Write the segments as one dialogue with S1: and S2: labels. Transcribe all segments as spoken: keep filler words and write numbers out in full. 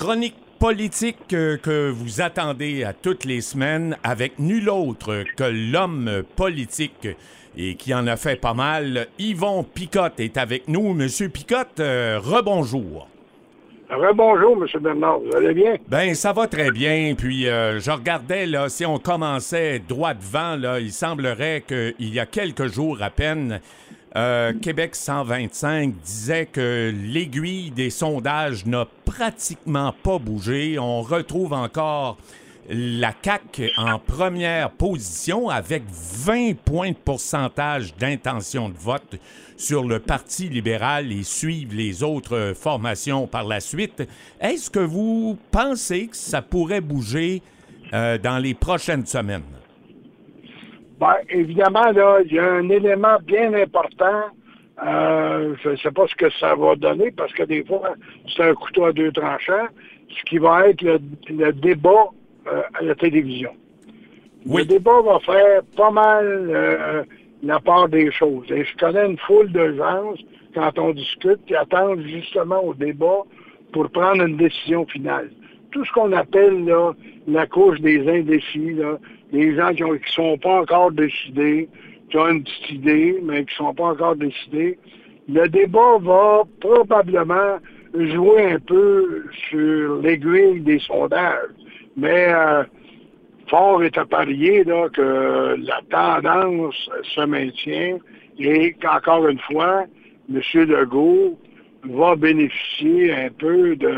S1: chronique politique euh, que vous attendez à toutes les semaines avec nul autre que l'homme politique et qui en a fait pas mal. Yvon Picotte est avec nous. Monsieur Picotte, euh, rebonjour.
S2: Rebonjour, M. Bernard. Vous allez bien?
S1: Ben, ça va très bien. Puis, euh, je regardais, là, si on commençait droit devant, là, il semblerait qu'il y a quelques jours à peine, euh, Québec cent vingt-cinq disait que l'aiguille des sondages n'a pratiquement pas bougé. On retrouve encore la C A Q en première position avec vingt points de pourcentage d'intention de vote sur le Parti libéral et suivent les autres formations par la suite. Est-ce que vous pensez que ça pourrait bouger euh, dans les prochaines semaines?
S2: Bien, évidemment, là, il y a un élément bien important. Euh, je ne sais pas ce que ça va donner parce que des fois, c'est un couteau à deux tranchants, ce qui va être le, le débat euh, à la télévision.
S1: Oui.
S2: Le débat va faire pas mal euh, la part des choses. Et je connais une foule de gens, quand on discute, qui attendent justement au débat pour prendre une décision finale. Tout ce qu'on appelle là, la couche des indécis, là, les gens qui ne sont pas encore décidés, qui ont une petite idée, mais qui ne sont pas encore décidés, le débat va probablement jouer un peu sur l'aiguille des sondages. Mais euh, fort est à parier là, que la tendance se maintient et qu'encore une fois, M. Legault va bénéficier un peu de,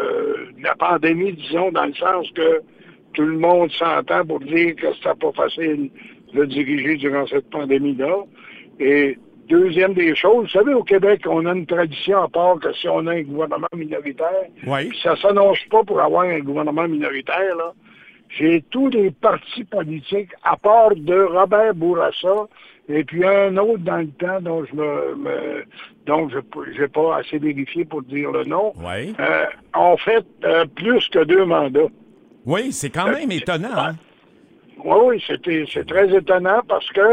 S2: de la pandémie, disons, dans le sens que tout le monde s'entend pour dire que c'était pas facile de diriger durant cette pandémie-là. Et deuxième des choses, vous savez, au Québec, on a une tradition à part que si on a un gouvernement minoritaire,
S1: Oui.
S2: puis ça s'annonce pas pour avoir un gouvernement minoritaire, là. J'ai tous les partis politiques, à part de Robert Bourassa, et puis un autre dans le temps dont je me, me donc je n'ai pas assez vérifié pour dire le nom,
S1: Oui.
S2: euh, ont fait euh, plus que deux mandats.
S1: Oui, c'est quand même euh, étonnant. Hein?
S2: Oui, oui, c'était, c'est très étonnant parce que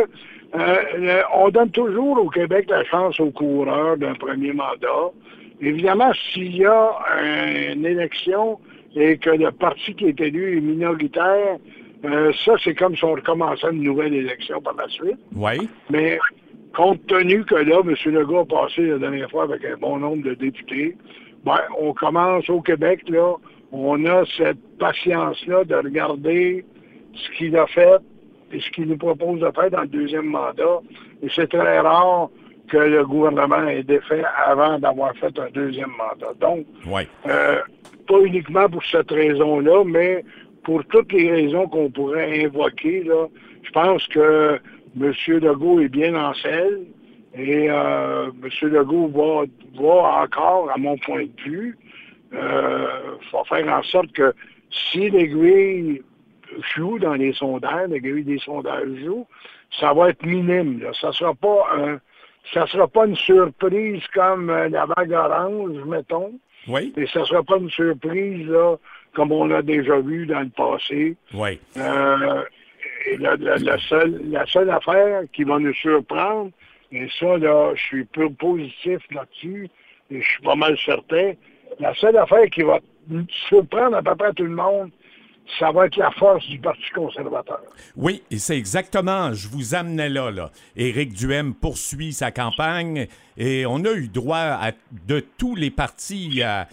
S2: euh, on donne toujours au Québec la chance aux coureurs d'un premier mandat. Évidemment, s'il y a un, une élection et que le parti qui est élu est minoritaire, euh, ça, c'est comme si on recommençait une nouvelle élection par la suite.
S1: Oui.
S2: Mais compte tenu que là, M. Legault a passé la dernière fois avec un bon nombre de députés, ben, on commence au Québec, là, on a cette patience-là de regarder ce qu'il a fait et ce qu'il nous propose de faire dans le deuxième mandat. Et c'est très rare que le gouvernement ait défait avant d'avoir fait un deuxième mandat. Donc,
S1: oui.
S2: euh, pas uniquement pour cette raison-là, mais pour toutes les raisons qu'on pourrait invoquer, là, je pense que M. Legault est bien en selle et euh, M. Legault va, va encore, à mon point de vue, euh, va faire en sorte que si l'aiguille joue dans les sondages, l'aiguille des sondages joue, ça va être minime. Là. Ça sera pas un, ça sera pas une surprise comme euh, la vague orange, mettons.
S1: Oui.
S2: Et ça sera pas une surprise là, comme on l'a déjà vu dans le passé.
S1: Oui.
S2: Euh, et la, la, la, seule, la seule affaire qui va nous surprendre, et ça, là, je suis peu positif là-dessus, et je suis pas mal certain, la seule affaire qui va surprendre à peu près tout le monde, ça va être la force du Parti conservateur.
S1: Oui, et c'est exactement, je vous amenais là, là. Éric Duhaime poursuit sa campagne et on a eu droit à, de tous les partis à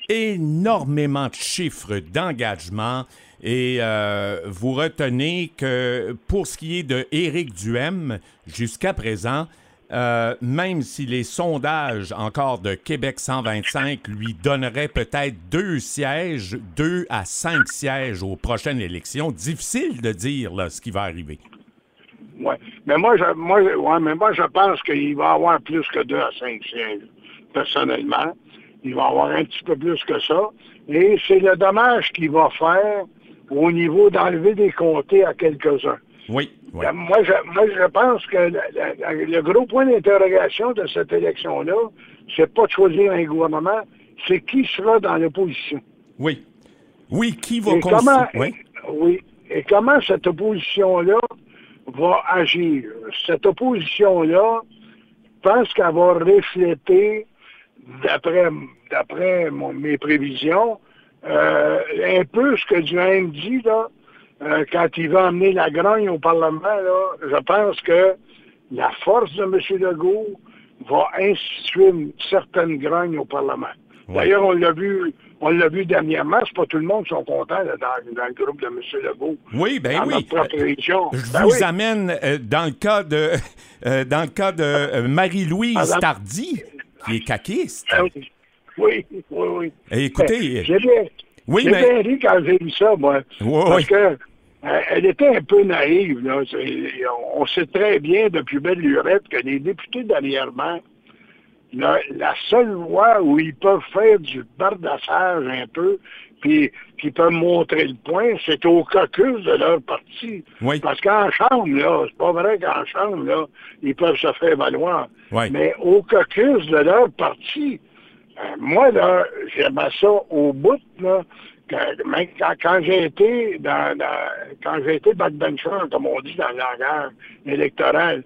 S1: énormément de chiffres d'engagement. Et euh, vous retenez que pour ce qui est de Éric Duhaime, jusqu'à présent, Euh, même si les sondages encore de Québec cent vingt-cinq lui donneraient peut-être deux sièges, deux à cinq sièges aux prochaines élections, difficile de dire là, ce qui va arriver.
S2: Oui, mais moi, je, moi, ouais, mais moi, je pense qu'il va y avoir plus que deux à cinq sièges, personnellement. Il va y avoir un petit peu plus que ça. Et c'est le dommage qu'il va faire au niveau d'enlever des comtés à quelques-uns.
S1: Oui. Oui.
S2: Moi, je, moi, je pense que la, la, le gros point d'interrogation de cette élection-là, c'est pas de choisir un gouvernement, c'est qui sera dans l'opposition.
S1: Oui. Oui, qui va...
S2: Et
S1: cons-
S2: comment,
S1: oui.
S2: oui. Et comment cette opposition-là va agir? Cette opposition-là, je pense qu'elle va refléter, d'après, d'après mon, mes prévisions, euh, un peu ce que Duhaime dit, là, euh, quand il va emmener la grogne au Parlement, là, je pense que la force de M. Legault va instituer une certaine grogne au Parlement. Ouais. D'ailleurs, on l'a vu, on l'a vu dernièrement, c'est pas tout le monde qui sont contents là, dans, dans le groupe de M. Legault.
S1: Oui, ben
S2: dans
S1: oui.
S2: Notre propre région.
S1: Je
S2: ben
S1: vous
S2: oui.
S1: amène euh, dans le cas de euh, dans le cas de euh, Marie-Louise Madame... Tardy, qui est caquiste.
S2: Ben oui, oui, oui. oui.
S1: Et écoutez...
S2: J'ai bien,
S1: oui,
S2: j'ai
S1: mais...
S2: bien ri quand j'ai vu ça, moi.
S1: Oui,
S2: parce
S1: oui.
S2: que elle était un peu naïve. Là. On sait très bien depuis belle lurette que les députés dernièrement, la, la seule loi où ils peuvent faire du bardassage un peu, puis qu'ils peuvent montrer le point, c'est au caucus de leur parti.
S1: Oui.
S2: Parce qu'en chambre, là, c'est pas vrai qu'en chambre, là, ils peuvent se faire valoir.
S1: Oui.
S2: Mais au caucus de leur parti, euh, moi, là, j'aimais ça au bout, là. Quand, quand, quand j'ai été dans, dans quand j'ai été backbencher, comme on dit dans le langage électoral,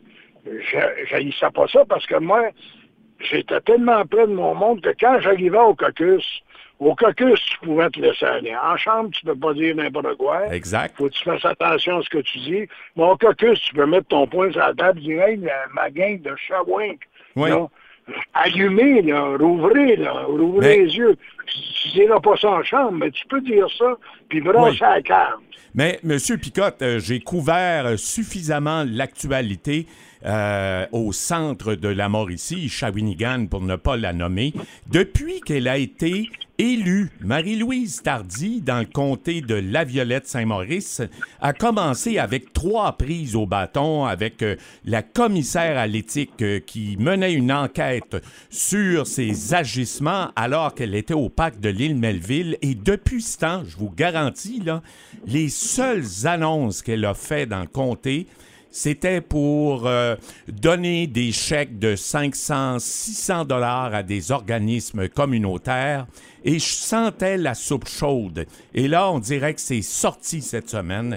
S2: je n'haïssais pas ça parce que moi, j'étais tellement près de mon monde que quand j'arrivais au caucus, au caucus, tu pouvais te laisser aller. En chambre, tu ne peux pas dire n'importe quoi.
S1: Exact.
S2: Faut que tu fasses attention à ce que tu dis. Mais au caucus, tu peux mettre ton poing sur la table et dire, hey, ma gang de Shawink.
S1: Oui.
S2: Là, allumer, là, rouvrir, là, rouvrir mais... les yeux. Tu ne diras pas ça en chambre, mais tu peux dire ça, puis brasser oui. à la carte.
S1: Mais, M. Picotte, euh, j'ai couvert suffisamment l'actualité euh, au centre de la Mauricie, Shawinigan, pour ne pas la nommer, depuis qu'elle a été élue. Marie-Louise Tardy, dans le comté de La-Violette-Saint-Maurice, a commencé avec trois prises au bâton avec euh, la commissaire à l'éthique euh, qui menait une enquête sur ses agissements alors qu'elle était au parc de l'île Melville. Et depuis ce temps, je vous garantis, là, les seules annonces qu'elle a faites dans le comté, c'était pour euh, donner des chèques de cinq cents, six cents dollars à des organismes communautaires. Et je sentais la soupe chaude. Et là, on dirait que c'est sorti cette semaine.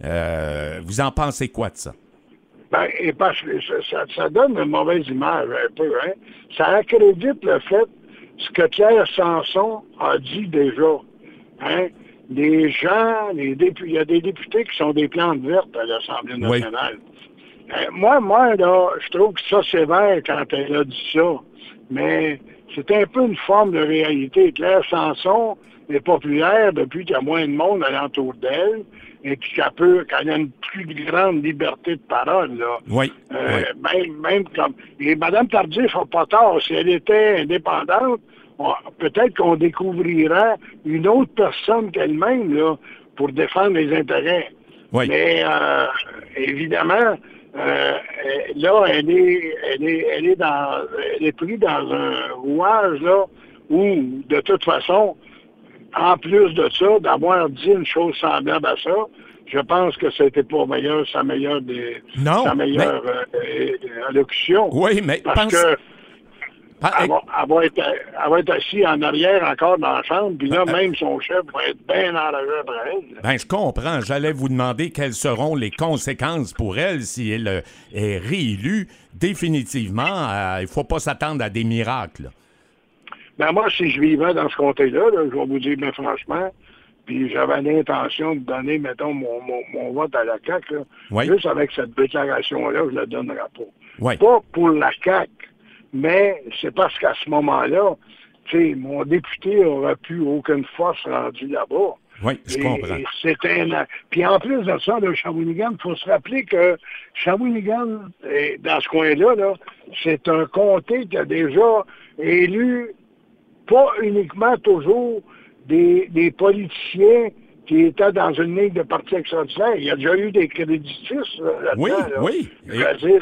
S1: Euh, vous en pensez quoi de ça?
S2: Ben, et parce que ça, ça, ça donne une mauvaise image un peu, hein? Ça accrédite le fait ce que Pierre Sanson a dit déjà. Hein? Des gens, les députés, il y a des députés qui sont des plantes vertes à l'Assemblée nationale. Oui. Euh, moi, moi, là, je trouve que ça sévère quand elle a dit ça. Mais c'est un peu une forme de réalité. Claire Sanson est populaire depuis qu'il y a moins de monde alentour d'elle et puis qu'elle peut, qu'elle a une plus grande liberté de parole, là.
S1: Oui.
S2: Euh,
S1: oui.
S2: Même, même comme. Et Mme Tardif n'a pas tort. Si elle était indépendante, peut-être qu'on découvrira une autre personne qu'elle-même là, pour défendre les intérêts.
S1: Oui.
S2: Mais euh, évidemment, euh, là, elle est, elle est, elle est dans, elle est prise dans un rouage là où, de toute façon, en plus de ça, d'avoir dit une chose semblable à ça, je pense que c'était pas meilleur, sa meilleure des,
S1: non,
S2: sa meilleure
S1: mais...
S2: euh, allocution.
S1: Oui, mais
S2: parce
S1: pense...
S2: que Elle va, elle, va être, elle va être assise en arrière encore dans la chambre, puis là, même son chef va être bien enragé après elle.
S1: Ben, je comprends. J'allais vous demander quelles seront les conséquences pour elle si elle euh, est réélue. Définitivement, euh, il ne faut pas s'attendre à des miracles.
S2: Ben, moi, si je vivais dans ce comté-là, là, je vais vous dire bien franchement, puis j'avais l'intention de donner, mettons, mon, mon, mon vote à la C A Q, là,
S1: oui.
S2: juste avec cette déclaration-là, je ne la donnerai pas.
S1: Oui.
S2: Pas pour la C A Q. Mais c'est parce qu'à ce moment-là, tu sais, mon député n'aurait plus aucune force rendue là-bas.
S1: Oui, je
S2: et,
S1: comprends.
S2: Et c'est un... Puis en plus de ça, de Shawinigan, il faut se rappeler que Shawinigan, dans ce coin-là, là, c'est un comté qui a déjà élu pas uniquement toujours des, des politiciens qui étaient dans une ligne de parti extraordinaire. Il y a déjà eu des créditistes là-dedans.
S1: Oui,
S2: là,
S1: oui.
S2: Et...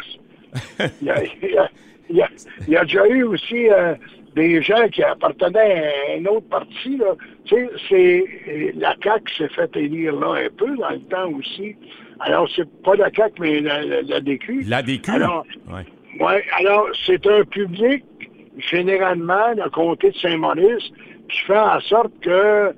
S2: il, y a, il, y a, il, y a, il y a déjà eu aussi euh, des gens qui appartenaient à un autre parti. Là. Tu sais, c'est, la C A Q s'est fait élire là un peu dans le temps aussi. Alors, c'est pas la C A Q, mais la, la, la D Q.
S1: La D Q?
S2: Alors,
S1: ouais.
S2: Ouais, alors, c'est un public, généralement, le comté de Saint-Maurice, qui fait en sorte que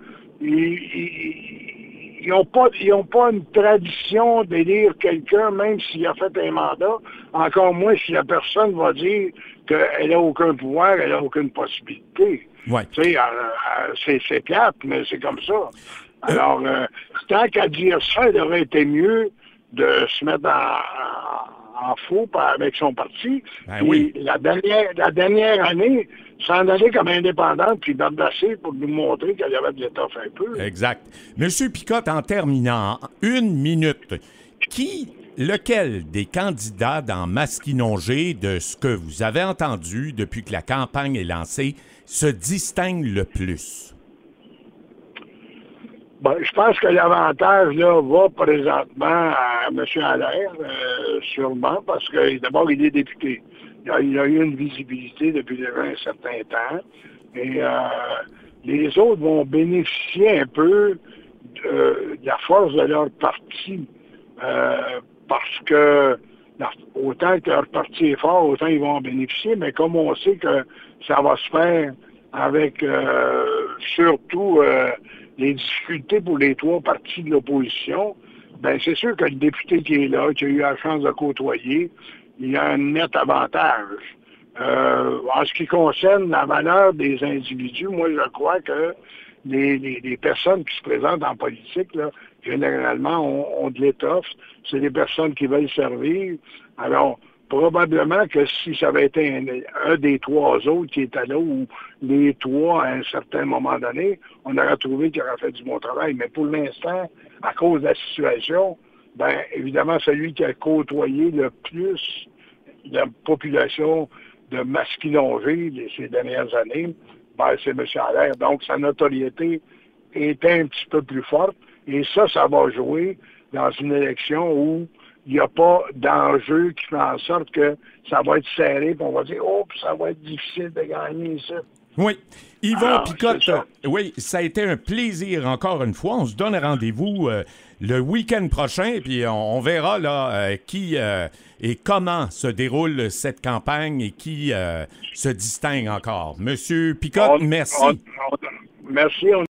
S2: ils n'ont pas, ils ont pas une tradition d'élire quelqu'un, même s'il a fait un mandat, encore moins si la personne va dire qu'elle n'a aucun pouvoir, elle n'a aucune possibilité.
S1: Ouais.
S2: Tu sais, euh, euh, c'est, c'est plate, mais c'est comme ça. Alors, euh, tant qu'à dire ça, il aurait été mieux de se mettre en, en faux avec son parti.
S1: Ben
S2: puis
S1: oui.
S2: la dernière, la dernière année, s'en aller comme indépendante, puis d'embrasser pour nous montrer qu'il y avait de l'étoffe un peu.
S1: Exact. Monsieur Picotte, en terminant, une minute, qui, lequel des candidats dans Masquinongé, de ce que vous avez entendu depuis que la campagne est lancée, se distingue le plus?
S2: Ben, je pense que l'avantage là va présentement à M. Allaire, euh, sûrement, parce que d'abord, il est député. Il a, il a eu une visibilité depuis déjà un certain temps. Et euh, les autres vont bénéficier un peu de, de la force de leur parti. Euh, parce que autant que leur parti est fort, autant ils vont en bénéficier, mais comme on sait que ça va se faire avec euh, surtout euh, les difficultés pour les trois partis de l'opposition, ben c'est sûr que le député qui est là, qui a eu la chance de côtoyer, il a un net avantage. Euh, en ce qui concerne la valeur des individus, moi je crois que les, les, les personnes qui se présentent en politique, là, généralement, ont, ont de l'étoffe. C'est des personnes qui veulent servir. Alors, probablement que si ça avait été un, un des trois autres qui était là, ou les trois à un certain moment donné, on aurait trouvé qu'il aurait fait du bon travail. Mais pour l'instant, à cause de la situation, ben évidemment, celui qui a côtoyé le plus la population de Masquinongé ces dernières années, ben, c'est M. Allaire. Donc, sa notoriété est un petit peu plus forte. Et ça, ça va jouer dans une élection où il n'y a pas d'enjeu qui fait en sorte que ça va être serré, puis on va dire, oh, ça va être difficile de gagner ça.
S1: Oui. Yvon
S2: Alors,
S1: Picotte, oui, ça a été un plaisir encore une fois. On se donne rendez-vous euh, le week-end prochain, puis on, on verra là euh, qui euh, et comment se déroule cette campagne et qui euh, se distingue encore. Monsieur Picotte,
S2: On,
S1: merci.
S2: On, on, merci. On